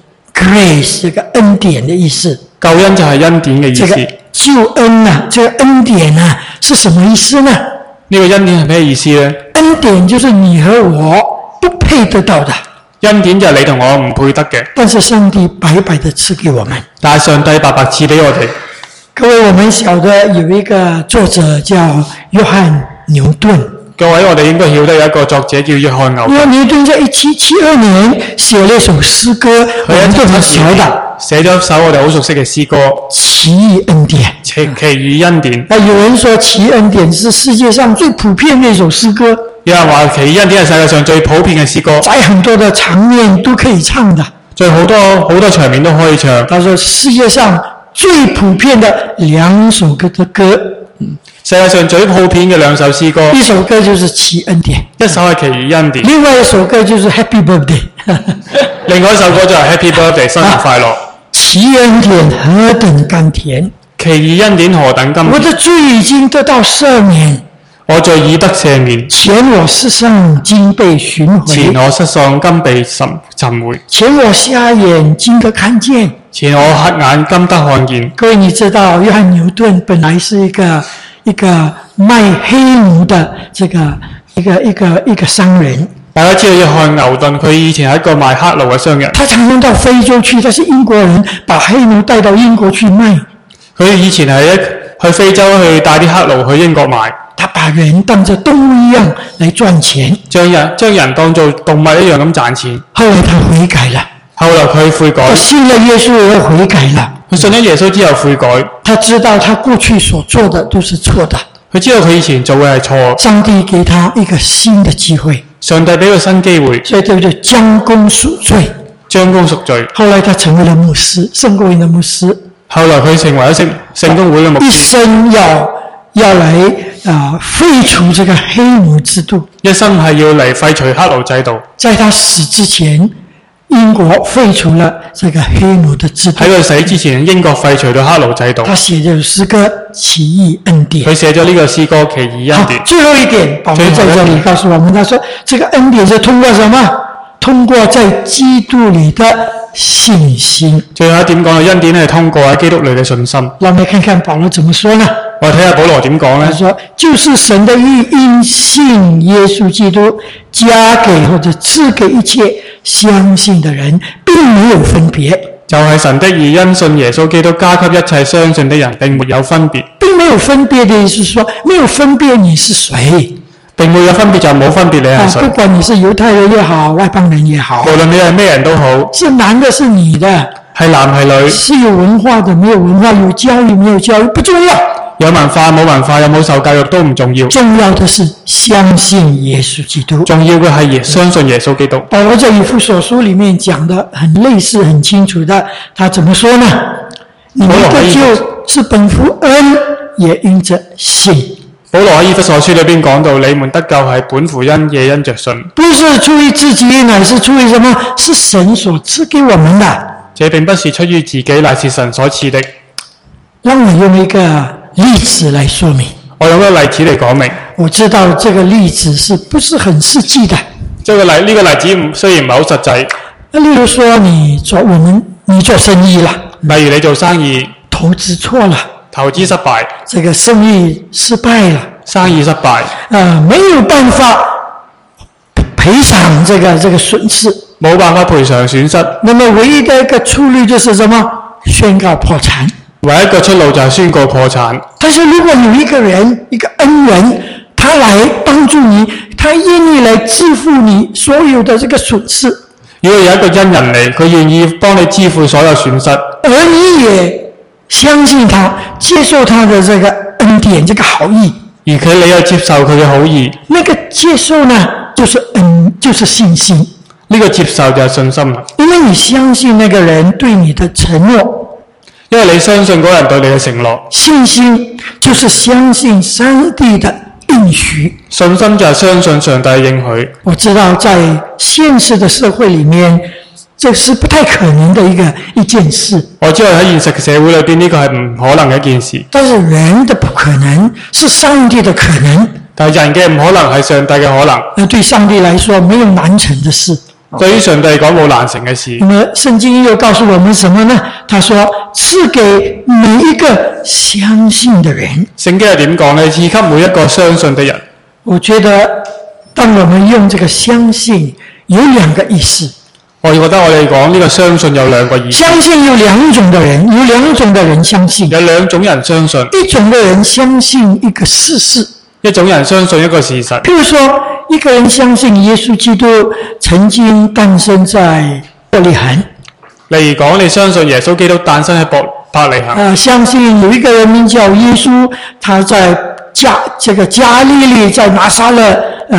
grace 這個恩典的意思。 救恩就係恩典嘅意思。 這個救恩啊，這個恩典啊，是什麼意思呢？ 呢個恩典係咩意思呢？ 恩典就是你和我不配得到的， 恩典就係你同我唔配得嘅， 但是上帝白白的賜給我們。 但係上帝白白賜俾我哋。 各位，我們曉得有一個作者叫約翰牛頓。 各位，我哋應該曉得有一個作者叫約翰牛頓。 約翰牛頓在1772年寫了一首詩歌，我們都很熟的， 寫咗一首我哋好熟悉嘅詩歌《 奇異恩典》。 奇異恩典。 有人說奇異恩典是世界上最普遍的一首詩歌。 有人話奇異恩典係世界上最普遍嘅詩歌， 在很多的場面都可以唱的， 在好多場面都可以唱。 他說世界上最普遍的兩首歌的歌， 世界上最普遍嘅兩首詩歌， 一首歌就是奇恩典， 一首係奇異恩典， 另外一首歌就是 Happy Birthday， 另外一首歌就係 Happy Birthday 生日快樂。 奇恩典何等甘甜， 奇異恩典何等甘甜， 我的罪已經得到赦免， 我罪已得赦免， 前我失喪今被尋回， 前我失喪今被尋回， 前我瞎眼今得看見， 前我黑眼今得看見。 各位，你知道約翰牛頓本來是一個賣黑奴的一個商人。 大家知道約翰牛頓佢以前係一個賣黑奴嘅商人， 他常常到非洲去，他是英國人，把黑奴帶到英國去賣。 佢以前係去非洲去帶啲黑奴去英國賣。 他把人當作動物一樣來賺錢， 將人當做動物一樣咁賺錢。 後來他悔改了， 後來佢悔改， 他信了耶穌而悔改了。 佢信咗耶穌之後悔改， 他知道他過去所做的都是錯的， 佢知道佢以前做嘅係錯。 上帝給他一個新的機會， 上帝俾佢新機會， 所以他就將功贖罪。 將功贖罪。 後來他成為了牧師，聖公會的牧師。 後來佢成為咗聖公會嘅牧師， 一生要來廢除這個黑奴制度， 一生係要嚟廢除黑奴制度。 在他死之前，英國廢除了這個黑奴的制度。 喺佢死之前，英國廢除咗黑奴制度。 他寫咗詩歌《奇異恩典》。 佢寫咗呢個詩歌《奇異恩典》。 最後一點，保羅在這裡告訴我們，他說：這個恩典是通過什麼？通過在基督裡的信心。 最後一點講到恩典係通過喺基督裡嘅信心。 讓我們看看保羅怎麼說呢？ 我睇下保羅點講呢？ 他說：就是神的義因信耶穌基督加給或者賜給一切相信的人，並沒有分別。 就係神的義因信耶穌基督加給一切相信的人，並沒有分別。 並沒有分別的意思是說，沒有分別你是誰。 並沒有分別就冇分別你係誰。 不管你是猶太人也好，外邦人也好， 無論你係咩人都好， 是男的是女的， 係男係女， 是有文化的沒有文化，有教育沒有教育不重要， 有文化冇文化，有冇受教育都唔重要。 重要的是相信耶穌基督。 重要嘅係相信耶穌基督。 保羅在以弗所書裡面講的很類似很清楚的，他怎麼說呢？你們的救是本乎恩，也因着信。 保羅喺以弗所書裏邊講到，你們得救係本乎恩，也因着信。 不是出於自己，乃是出於什麼？是神所賜給我們的。 這並不是出於自己，乃是神所賜的。 讓我用一個例子來說明。 我用一個例子嚟講明。我知道這個例子是不是很實際的？ 呢個例子雖然唔係好實際。 例如說你做生意啦， 例如你做生意， 投資錯了， 投資失敗， 這個生意失敗了， 生意失敗， 沒有辦法賠償這個損失， 冇辦法賠償損失。 那麼唯一的一個出路就是什麼？宣告破產。 唯一個出路就係宣告破產。 但是如果有一個人，一個恩人，他來幫助你，他願意來支付你所有的這個損失， 如果有一個恩人嚟，佢願意幫你支付所有損失， 而你也相信他，接受他的這個恩典，這個好意， 而你又接受佢嘅好意， 那個接受呢，就是信心。 呢個接受就係信心啦。 因為你相信那個人對你的承諾， 因為你相信嗰人對你嘅承諾。 信心就是相信上帝的應許， 信心就係相信上帝嘅應許。 我知道在現實的社會裡面，這是不太可能的一件事。 我知道喺現實嘅社會裏邊，呢個係唔可能嘅一件事。 但是人的不可能是上帝的可能， 但係人嘅唔可能係上帝嘅可能。 那對上帝來說沒有難成的事。 對於上帝嚟講冇難成嘅事。 那麼聖經又告訴我們什麼呢？他說賜給每一個相信的人。 聖經係點講呢？賜給每一個相信的人。 我覺得當我們用這個相信有兩個意思。 我覺得我哋講呢個相信有兩個意思。 相信有兩種的人，有兩種的人相信。 有兩種人相信。 一種的人相信一個事實。 一種人相信一個事實。 譬如說一個人相信耶穌基督曾經誕生在伯利恆。 例如講，你相信耶穌基督誕生喺伯利恆。 相信有一個人名叫耶穌，他在加利利，在拿撒勒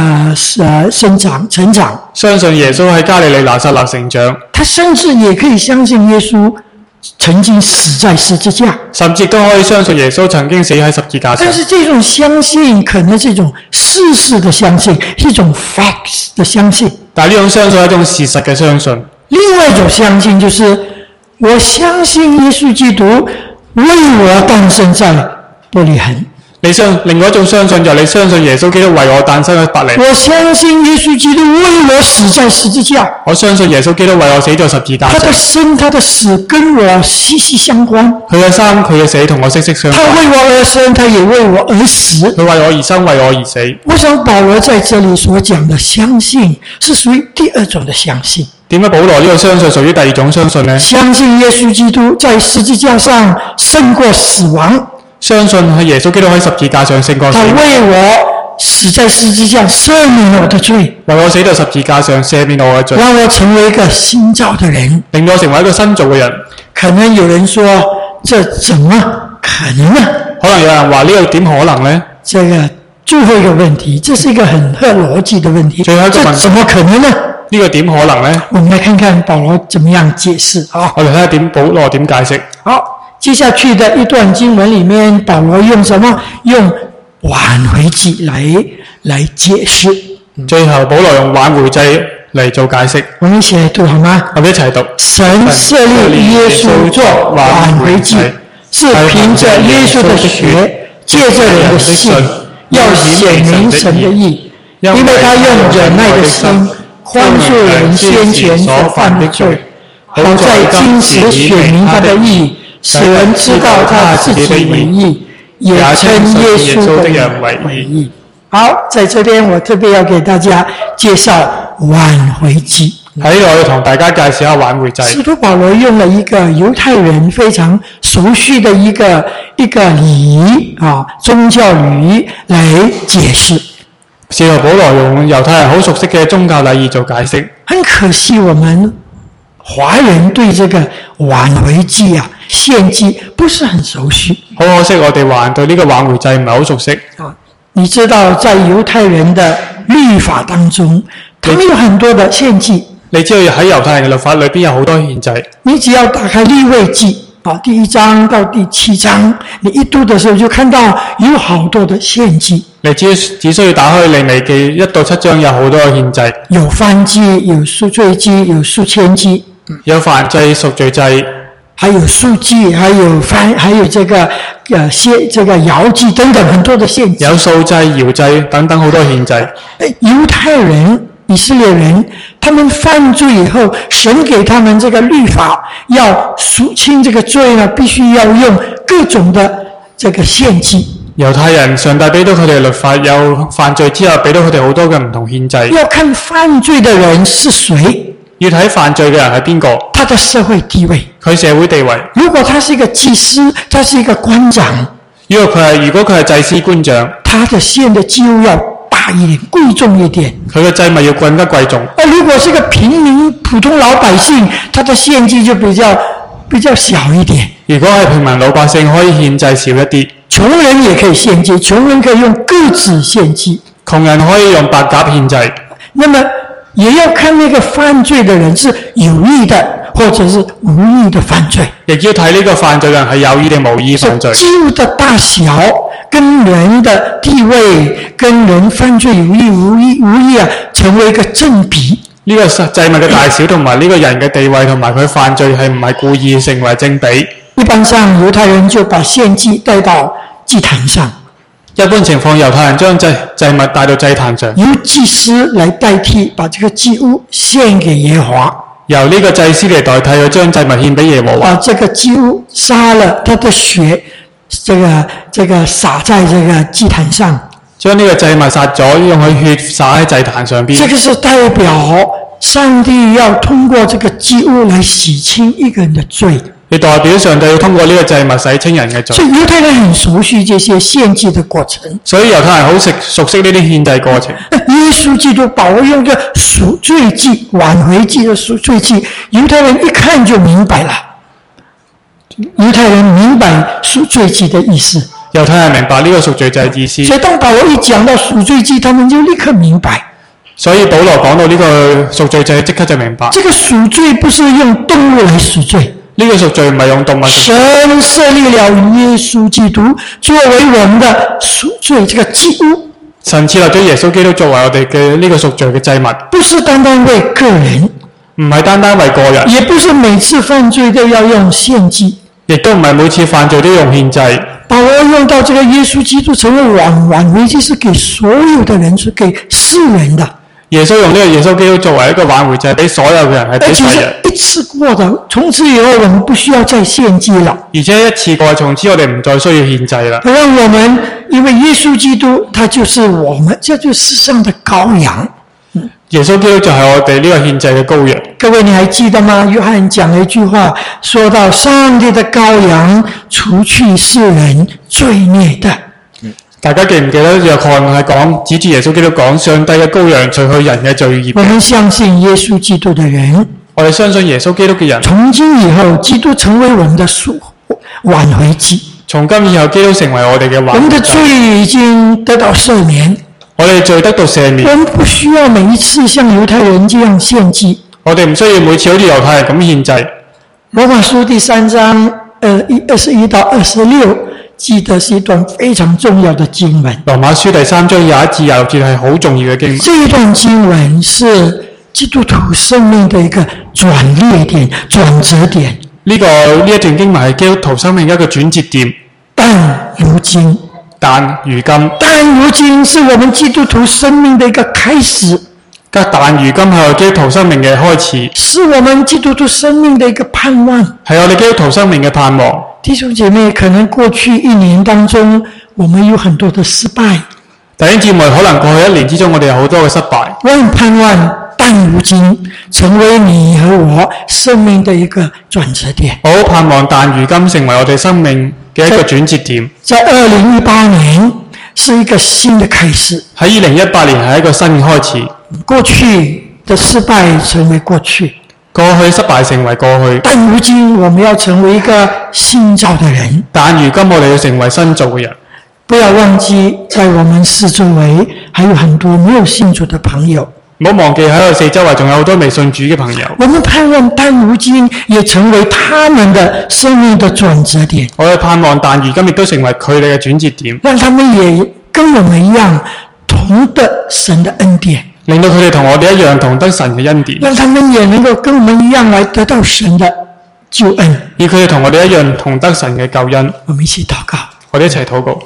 成長。 相信耶穌喺加利利拿撒勒成長。 他甚至也可以相信耶穌曾經死在十字架， 甚至都可以相信耶穌曾經死喺十字架上。 但是這種相信可能是一種事實的相信，是一種 facts 的相信。 但係呢種相信係一種事實嘅相信。 另外一種相信就是我相信耶穌基督為我誕生在伯利恆。 另外一種相信就係你相信耶穌基督為我誕生喺伯利恆。 我相信耶穌基督為我死在十字架。 我相信耶穌基督為我死在十字架上。 他的生他的死跟我息息相關。 佢嘅生佢嘅死同我息息相關。 他為我而生，他也為我而死。 佢為我而生，為我而死。 我想保羅在這裡所講的相信是屬於第二種的相信。 點解保羅呢個相信屬於第二種相信呢？ 相信耶穌基督在十字架上勝過死亡。 相信係耶穌基督喺十字架上勝過死亡。 他為我死在十字架，赦免了我的罪。 為我死在十字架上，赦免我嘅罪。 讓我成為一個新造的人， 令我成為一個新造嘅人。 可能有人說，這怎麼可能呢？ 可能有人話呢個點可能呢？ 這個最後一個問題，這是一個很合邏輯的問題。 最後一個問題， 這怎麼可能呢？ 呢個點可能呢？ 我們來看看保羅怎麼樣解釋啊！ 我哋睇下保羅點解釋。 好，接下去的一段經文裡面，保羅用什麼？用挽回祭來解釋。 最後保羅用挽回祭嚟做解釋。 我們一起來讀好嗎？ 我們一齊讀。 神設立耶穌做挽回祭，是憑着耶穌的血，借着人的信，要顯明神的義，因為他用忍耐的心寬恕人先前所犯的罪，好在今時顯明他的義，使人知道他自己為義，也稱耶穌的人為義。好，在這邊我特別要給大家介紹挽回祭。 喺度我要同大家介紹下挽回祭。 使徒保羅用了一個猶太人非常熟悉的一個禮儀宗教禮儀來解釋。 使徒保羅用猶太人好熟悉嘅宗教禮儀做解釋。 很可惜我們華人對這個挽回祭獻祭不是很熟悉。 好可惜我哋華人對呢個挽回祭唔係好熟悉。 你知道在猶太人的律法當中，他們有很多的獻祭。你知道喺猶太人嘅律法裏邊有好多獻祭。你只要打開利未記第1章到第7章，你一讀的時候就看到有好多的獻祭。你只需要打開利未記1到7章，有好多嘅獻祭。有燔祭，有贖罪祭，有贖愆祭。有燔祭、贖罪祭，還有贖祭，還有這個搖祭等等很多的獻祭。有素祭、搖祭等等好多獻祭。猶太人、以色列人，他們犯罪以後，神給他們這個律法，要贖清這個罪呢，必須要用各種的這個獻祭。猶太人上帝俾到佢哋律法，有犯罪之後俾到佢哋好多嘅唔同獻祭。要看犯罪的人是誰。 要睇犯罪嘅人係邊個， 他的社會地位。 佢社會地位。 如果他是一個祭司，他是一個官長， 如果佢係祭司官長， 他的獻的祭物要大一點，貴重一點。 佢嘅祭物要更加貴重。 如果是個平民普通老百姓，他的獻祭就比較小一點。 如果係平民老百姓，可以獻祭少一啲。 窮人也可以獻祭，窮人可以用鴿子獻祭， 窮人可以用白鴿獻祭。 那麼也要看那個犯罪的人是有意的，或者是無意的犯罪。 亦要睇呢個犯罪人係有意定無意犯罪。 祭物的大小跟人的地位，跟人犯罪有意無意成為一個正比。 呢個祭物嘅大小同埋呢個人嘅地位同埋佢犯罪係唔係故意成為正比。 一般上猶太人就把獻祭帶到祭壇上。 一般情況，猶太人將祭物帶到祭壇上， 由祭司來代替，把這個祭物獻給耶和華。 由呢個祭司嚟代替佢將祭物獻俾耶和華。 把這個祭物殺了，他的血，這個灑在這個祭壇上。 將呢個祭物殺咗，用佢血灑喺祭壇上邊。 這個是代表上帝要通過這個祭物來洗清一個人的罪。 你代表上帝要通過呢個祭物洗清人嘅罪。 所以猶太人很熟悉這些獻祭的過程。 所以猶太人好熟悉呢啲獻祭過程。 耶穌基督保羅用個贖罪祭、挽回祭的贖罪祭，猶太人一看就明白了。猶太人明白贖罪祭的意思。 猶太人明白呢個贖罪祭嘅意思。 所以當保羅一講到贖罪祭，他們就立刻明白。 所以保羅講到呢個贖罪祭，即刻就明白。 這個贖罪不是用動物來贖罪。 呢個贖罪唔係用動物贖罪。 神設立了耶穌基督作為我們的贖罪這個祭物。 神設立咗耶穌基督作為我哋嘅呢個贖罪嘅祭物。 不是單單為個人， 唔係單單為個人。 也不是每次犯罪都要用獻祭。 亦都唔係每次犯罪都用獻祭。 保羅用到這個耶穌基督成為挽回祭，是給所有的人，是給世人的。 耶穌用呢個耶穌基督作為一個挽回祭，俾所有嘅人，係俾世人。 而且一次過的，從此以後我們不需要再獻祭了。 而且一次過，從此我哋唔再需要獻祭啦。 讓我們因為耶穌基督，他就是我們，這就是世上的羔羊。 耶穌基督就係我哋呢個獻祭嘅羔羊。各位，你還記得嗎？約翰講了一句話，說到上帝的羔羊，除去世人罪孽的。 大家記唔記得約翰係講指住耶穌基督講，上帝嘅羔羊除去人嘅罪孽。 我們相信耶穌基督的人， 我哋相信耶穌基督嘅人， 從今以後，基督成為我們的挽回祭。 從今以後，基督成為我哋嘅挽回祭。 我們的罪已經得到赦免， 我哋罪得到赦免。 我們不需要每一次像猶太人這樣獻祭。 我哋唔需要每次好似猶太人咁獻祭。 羅馬書第3章21到26。記得是一段非常重要的經文。 羅馬書第3章21至26節係好重要嘅經文。 這一段經文是基督徒生命的一個轉捩點、轉折點。呢一段經文係基督徒生命一個轉折點。 但如今是我們基督徒生命的一個開始。 但如今係我哋基督徒生命嘅開始。 是我們基督徒生命的一個盼望。 係我哋基督徒生命嘅盼望。 弟兄姐妹，可能過去1年當中，我們有很多的失敗。 弟兄姊妹，可能過去1年之中，我哋有好多嘅失敗。 我很盼望，但如今成為你和我生命的一個轉折點。 我好盼望，但如今成為我哋生命嘅一個轉折點。 在2018年是一個新的開始。 喺2018年係一個新嘅開始。 過去的失敗成為過去。 過去失敗成為過去， 但如今我們要成為一個新造的人。 但如今我哋要成為新造嘅人。 不要忘記，在我們四周圍還有很多沒有信主的朋友。 唔好忘記喺我四周圍仲有好多未信主嘅朋友。 我們盼望，但如今也成為他們的生命的轉折點。 我哋盼望，但如今亦都成為佢哋嘅轉折點， 讓他們也跟我們一樣，同得神的恩典。 令到佢哋同我哋一樣同得神嘅恩典， 讓他們也能夠跟我們一樣來得到神的救恩， 以佢哋同我哋一樣同得神嘅救恩。 我們一起禱告， 我哋一齊禱告。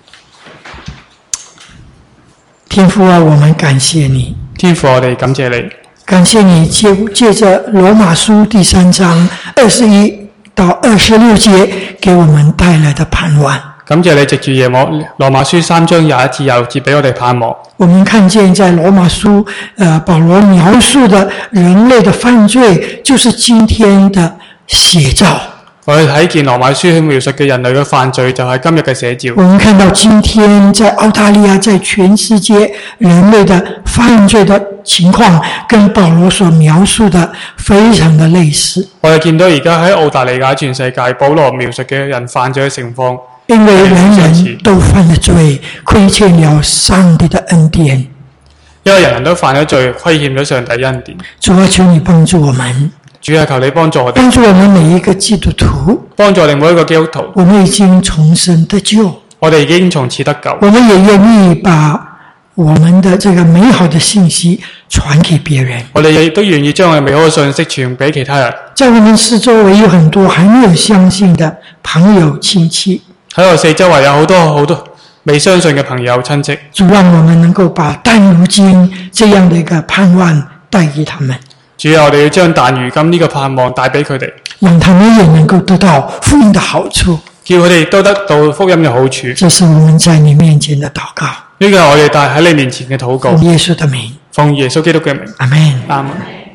天父啊，我們感謝你。 天父，我哋感謝你， 感謝你借着羅馬書第3章21到26節給我們帶來的盼望。 感謝你藉住羅馬書3章21至22節俾我哋盼望。 我們看見在羅馬書，保羅描述的人類的犯罪，就是今天的寫照。 我哋睇見羅馬書描述嘅人類嘅犯罪，就係今日嘅寫照。 我們看到今天在澳大利亞，在全世界人類的犯罪的情況，跟保羅所描述的非常的類似。 我哋見到而家喺澳大利亞全世界，保羅描述嘅人犯罪嘅情況。 因為人人都犯了罪，虧欠了上帝的恩典。 因為人人都犯咗罪，虧欠咗上帝恩典。 主啊，求你幫助我們。 主啊，求你幫助我哋， 幫助我們每一個基督徒， 幫助我哋每一個基督徒。 我們已經重生得救， 我哋已經從此得救。 我們也願意把我們的這個美好的信息傳給別人。 我哋亦都願意將我哋美好嘅信息傳俾其他人。 在我們四周圍有很多還沒有相信的朋友親戚， 喺我四周圍有好多未相信嘅朋友親戚。 主讓我們能夠把但如今這樣的一個盼望帶給他們。 主啊，我哋要將但如今呢個盼望帶俾佢哋， 讓他們也能夠得到福音的好處， 叫佢哋都得到福音嘅好處。 這是我們在你面前的禱告。 呢個係我哋帶喺你面前嘅禱告。 奉耶穌的名， 奉耶穌基督嘅名。 阿們。 阿們。